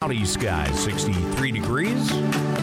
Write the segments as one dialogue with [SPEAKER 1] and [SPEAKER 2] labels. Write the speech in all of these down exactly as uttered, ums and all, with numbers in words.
[SPEAKER 1] cloudy skies, sixty-three degrees.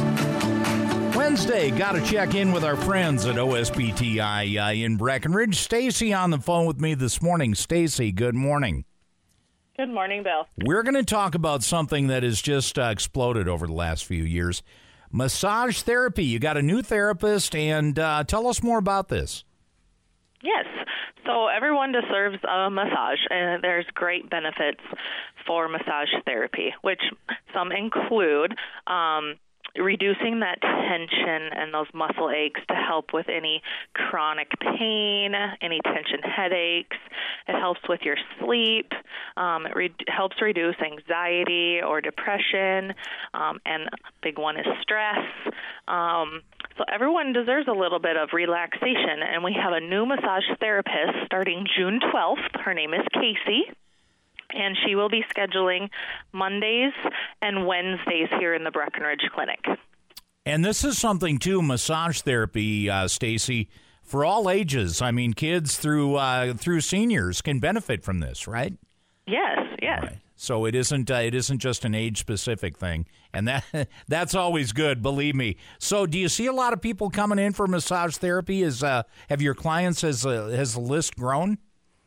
[SPEAKER 1] Wednesday, got to check in with our friends at O S P T I uh, in Breckenridge. Stacy on the phone with me this morning. Stacy, good morning.
[SPEAKER 2] Good morning, Bill.
[SPEAKER 1] We're going to talk about something that has just uh, exploded over the last few years. Massage therapy. You got a new therapist, and uh, tell us more about this.
[SPEAKER 2] Yes. So everyone deserves a massage, and there's great benefits for massage therapy, which some include um, reducing that tension and those muscle aches to help with any chronic pain, any tension headaches. It helps with your sleep. Um, it re- helps reduce anxiety or depression, um, and a big one is stress. Um, so everyone deserves a little bit of relaxation, and we have a new massage therapist starting June twelfth. Her name is Casey. And she will be scheduling Mondays and Wednesdays here in the Breckenridge Clinic.
[SPEAKER 1] And this is something, too, massage therapy, uh, Stacy, for all ages. I mean, kids through uh, through seniors can benefit from this, right?
[SPEAKER 2] Yes, yes.
[SPEAKER 1] Right. So it isn't uh, it isn't just an age-specific thing, and that that's always good, believe me. So do you see a lot of people coming in for massage therapy? Is uh, have your clients, has, uh, has the list grown?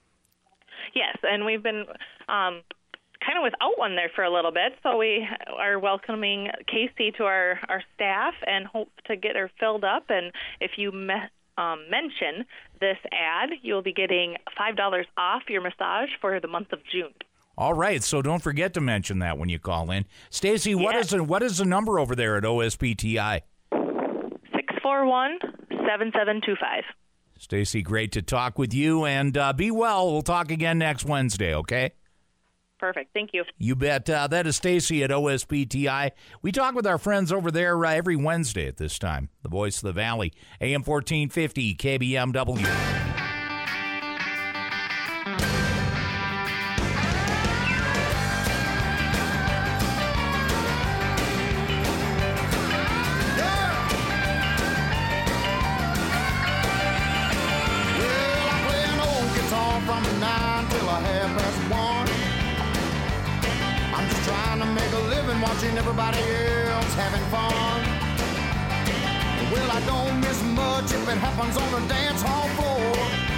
[SPEAKER 2] Yes, and we've been um, kind of without one there for a little bit, so we are welcoming Casey to our, our staff and hope to get her filled up. And if you me- um, mention this ad, you'll be getting five dollars off your massage for the month of June.
[SPEAKER 1] All right, so don't forget to mention that when you call in. Stacy, what
[SPEAKER 2] yes.
[SPEAKER 1] is the, what is the number over there at O S P T I?
[SPEAKER 2] six four one, seven seven two five.
[SPEAKER 1] Stacy, great to talk with you, and uh, be well. We'll talk again next Wednesday, okay?
[SPEAKER 2] Perfect. Thank you.
[SPEAKER 1] You bet. Uh, that is Stacy at O S P T I. We talk with our friends over there uh, every Wednesday at this time. The Voice of the Valley, A M fourteen fifty, K B M W.
[SPEAKER 3] From nine till a half past one. I'm just trying to make a living watching everybody else having fun. Well, I don't miss much if it happens on the dance hall floor.